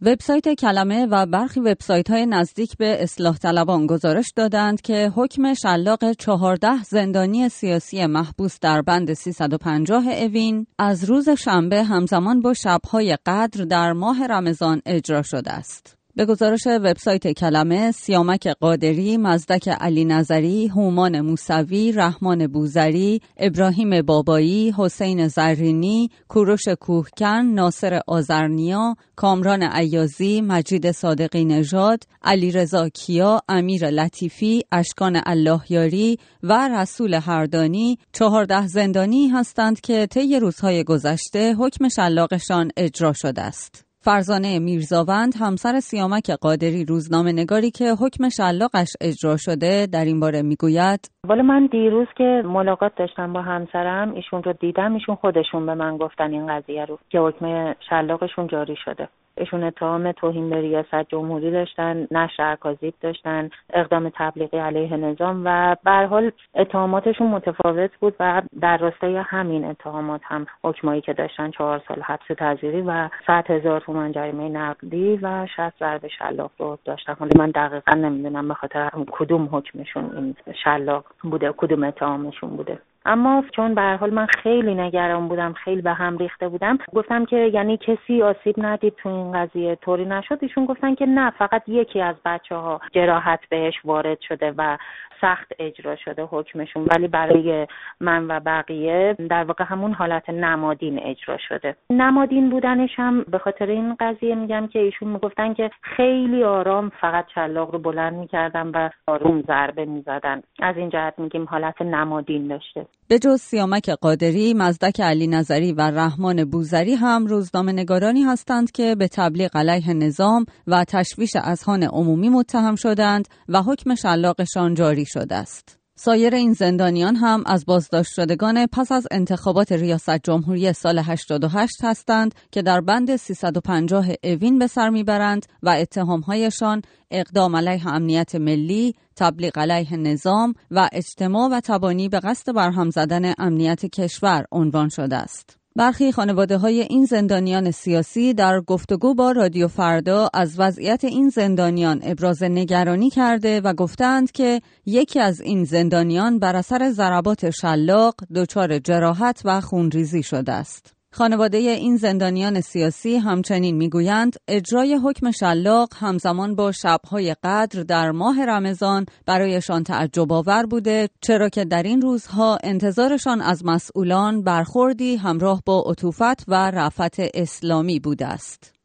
وبسایت کلمه و برخی وبسایت‌های نزدیک به اصلاح طلبان گزارش دادند که حکم شلاق 14 زندانی سیاسی محبوس در بند 350 اوین از روز شنبه همزمان با شب‌های قدر در ماه رمضان اجرا شده است. به گزارش وبسایت کلمه، سیامک قادری، مزدک علی نظری، هومان موسوی، رحمان بوذری، ابراهیم بابایی، حسین زرینی، کوروش کوهکن، ناصر آذرنیا، کامران عیازی، مجید صادقی نژاد، علیرضا کیا، امیر لطیفی، اشکان اللهیاری و رسول هردانی 14 زندانی هستند که طی روزهای گذشته حکم شلاقشان اجرا شده است. فرزانه میرزاوند، همسر سیامک قادری، روزنامه‌نگاری که حکم شلاقش اجرا شده، در این باره میگوید: ولی من دیروز که ملاقات داشتم با همسرم، ایشون رو دیدم، ایشون خودشون به من گفتن این قضیه رو که حکم شلاقشون جاری شده. ایشون اتهام توهین به ریاست جمهوری داشتن، نشر اکاذیب داشتن، اقدام تبلیغی علیه نظام و به هر حال اتهاماتشون متفاوت بود و در راستای همین اتهامات هم حکمایی که داشتن 4 سال حبس تعزیری و 100,000 تومان جریمه نقدی و 60 ضرب شلاق رو داشتن. ولی من دقیقاً نمیدونم به خاطر کدوم حکمشون این شلاق بوده، کدوم اتهامشون بوده. اما چون به هر حال من خیلی نگران بودم، خیلی به هم ریخته بودم، گفتم که یعنی کسی آسیب ندید تو این قضیه، طوری نشد. ایشون گفتن که نه، فقط یکی از بچه‌ها جراحت بهش وارد شده و سخت اجرا شده حکمشون، ولی برای من و بقیه در واقع همون حالت نمادین اجرا شده. نمادین بودنش هم به خاطر این قضیه میگم که ایشون میگفتن که خیلی آرام فقط شلاق رو بلند میکردن و آروم ضربه میزدن. از این جهت میگیم حالت نمادین داشته. به جز سیامک قادری، مزدک علی نظری و رحمان بوذری هم روزنامه‌نگارانی هستند که به تبلیغ علیه نظام و تشویش اذهان عمومی متهم شدند و حکم شلاقشان جاری شده است. سایر این زندانیان هم از بازداشت شدگان پس از انتخابات ریاست جمهوری سال 88 هستند که در بند 350 اوین به سر میبرند و اتهامهایشان اقدام علیه امنیت ملی، تبلیغ علیه نظام و اجتماع و تبانی به قصد برهم زدن امنیت کشور عنوان شده است. برخی خانواده‌های این زندانیان سیاسی در گفتگو با رادیو فردا از وضعیت این زندانیان ابراز نگرانی کرده و گفتند که یکی از این زندانیان بر اثر ضربات شلاق دچار جراحت و خونریزی شده است. خانواده این زندانیان سیاسی همچنین میگویند اجرای حکم شلاق همزمان با شب‌های قدر در ماه رمضان برایشان تعجب‌آور بوده، چرا که در این روزها انتظارشان از مسئولان برخوردی همراه با عطوفت و رأفت اسلامی بوده است.